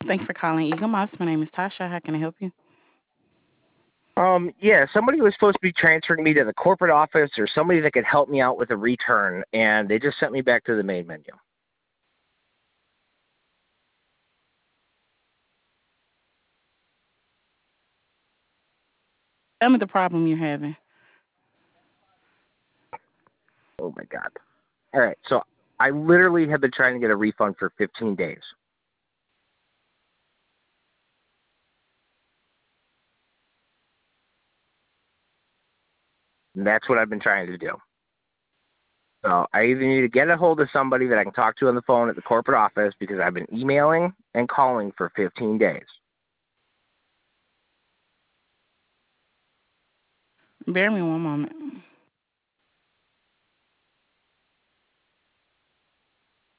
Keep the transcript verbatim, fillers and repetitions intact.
Thanks for calling Eagle Moss. My name is Tasha. How can I help you? Um, yeah, somebody was supposed to be transferring me to the corporate office or somebody that could help me out with a return, and they just sent me back to the main menu. Tell me the problem you're having. Oh my God. All right, so I literally have been trying to get a refund for fifteen days. And that's what I've been trying to do. So I either need to get a hold of somebody that I can talk to on the phone at the corporate office because I've been emailing and calling for fifteen days. Bear me one moment.